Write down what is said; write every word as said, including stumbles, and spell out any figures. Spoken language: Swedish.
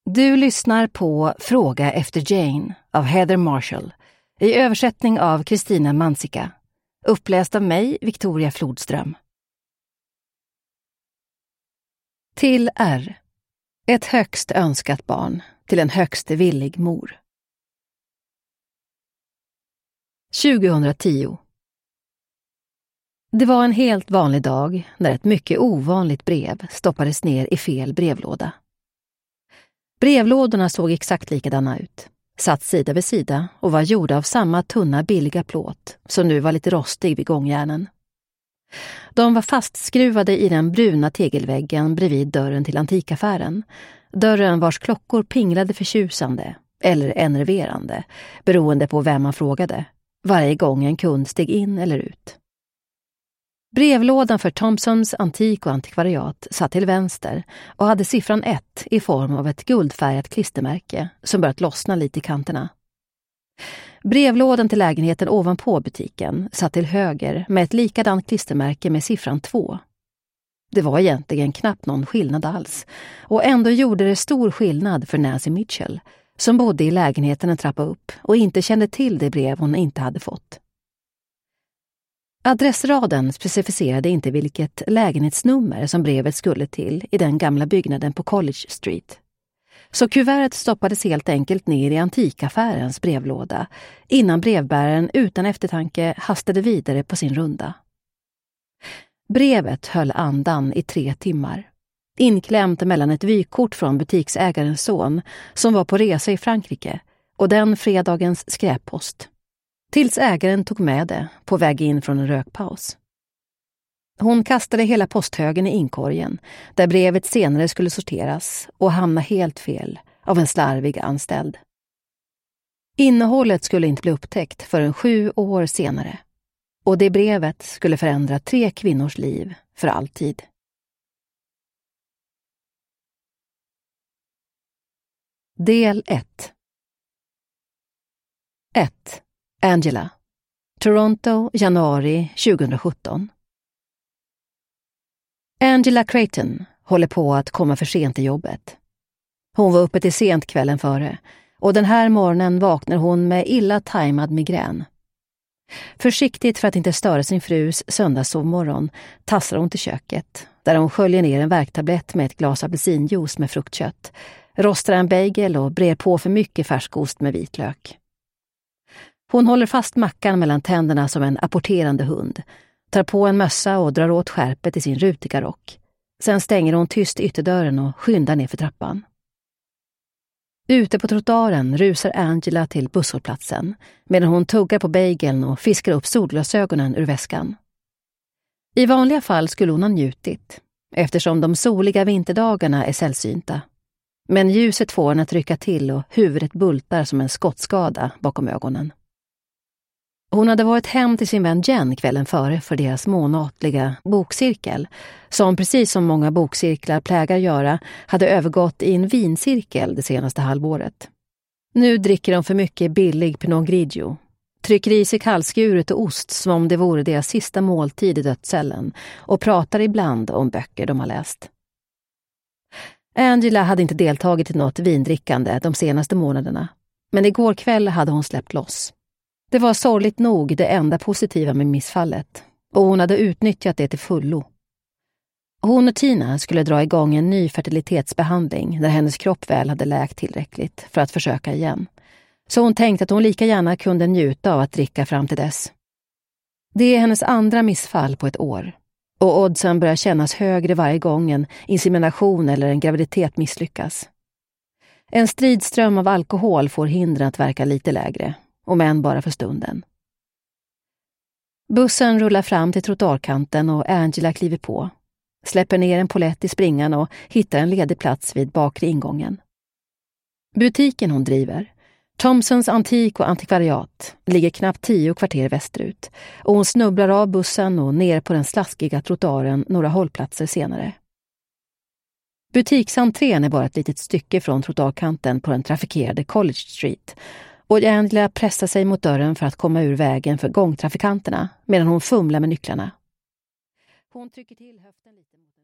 Du lyssnar på Fråga efter Jane av Heather Marshall i översättning av Kristina Mansika. Uppläst av mig, Victoria Flodström. Till R. Ett högst önskat barn till en högst villig mor. tjugohundratio. Det var en helt vanlig dag när ett mycket ovanligt brev stoppades ner i fel brevlåda. Brevlådorna såg exakt likadana ut, satt sida vid sida och var gjorda av samma tunna billiga plåt som nu var lite rostig vid gångjärnen. De var fastskruvade i den bruna tegelväggen bredvid dörren till antikaffären, dörren vars klockor pinglade förtjusande eller enerverande, beroende på vem man frågade, varje gång en kund steg in eller ut. Brevlådan för Thompsons antik och antikvariat satt till vänster och hade siffran ett i form av ett guldfärgat klistermärke som börjat lossna lite i kanterna. Brevlådan till lägenheten ovanpå butiken satt till höger med ett likadant klistermärke med siffran två. Det var egentligen knappt någon skillnad alls, och ändå gjorde det stor skillnad för Nancy Mitchell, som bodde i lägenheten en trappa upp och inte kände till det brev hon inte hade fått. Adressraden specificerade inte vilket lägenhetsnummer som brevet skulle till i den gamla byggnaden på College Street. Så kuvertet stoppades helt enkelt ner i antikaffärens brevlåda innan brevbäraren utan eftertanke hastade vidare på sin runda. Brevet höll andan i tre timmar, inklämt mellan ett vykort från butiksägarens son som var på resa i Frankrike och den fredagens skräppost. Tills ägaren tog med det på väg in från en rökpaus. Hon kastade hela posthögen i inkorgen, där brevet senare skulle sorteras och hamna helt fel av en slarvig anställd. Innehållet skulle inte bli upptäckt förrän sju år senare, och det brevet skulle förändra tre kvinnors liv för alltid. Del ett. ett. Angela. Toronto, januari tjugosjutton. Angela Creighton håller på att komma för sent till jobbet. Hon var uppe till sent kvällen före, och den här morgonen vaknar hon med illa tajmad migrän. Försiktigt för att inte störa sin frus söndagssovmorgon tassar hon till köket, där hon sköljer ner en värktablett med ett glas apelsinjuice med fruktkött, rostar en bagel och brer på för mycket färskost med vitlök. Hon håller fast mackan mellan tänderna som en apporterande hund, tar på en mössa och drar åt skärpet i sin rutiga rock. Sen stänger hon tyst ytterdörren och skyndar ner för trappan. Ute på trottoaren rusar Angela till busshållplatsen medan hon tuggar på bageln och fiskar upp solglasögonen ur väskan. I vanliga fall skulle hon ha njutit, eftersom de soliga vinterdagarna är sällsynta. Men ljuset får henne att rycka till och huvudet bultar som en skottskada bakom ögonen. Hon hade varit hem till sin vän Jen kvällen före för deras månatliga bokcirkel, som precis som många bokcirklar plägar göra hade övergått i en vincirkel det senaste halvåret. Nu dricker de för mycket billig Pinot Grigio, trycker i sig kallskuret och ost som om det vore deras sista måltid i dödscellen och pratar ibland om böcker de har läst. Angela hade inte deltagit i något vindrickande de senaste månaderna, men igår kväll hade hon släppt loss. Det var sorgligt nog det enda positiva med missfallet, och hon hade utnyttjat det till fullo. Hon och Tina skulle dra igång en ny fertilitetsbehandling när hennes kropp väl hade läkt tillräckligt för att försöka igen. Så hon tänkte att hon lika gärna kunde njuta av att dricka fram till dess. Det är hennes andra missfall på ett år, och oddsen börjar kännas högre varje gång en insemination eller en graviditet misslyckas. En stridström av alkohol får hindren att verka lite lägre, om än bara för stunden. Bussen rullar fram till trottoarkanten och Angela kliver på, släpper ner en polett i springan och hittar en ledig plats vid bakre ingången. Butiken hon driver, Thompsons antik och antikvariat, ligger knappt tio kvarter västerut, och hon snubblar av bussen och ner på den slaskiga trottoaren några hållplatser senare. Butiksentrén är bara ett litet stycke från trottoarkanten på den trafikerade College Street, och Angela pressar sig mot dörren för att komma ur vägen för gångtrafikanterna medan hon fumlar med nycklarna. Hon trycker till höften lite mot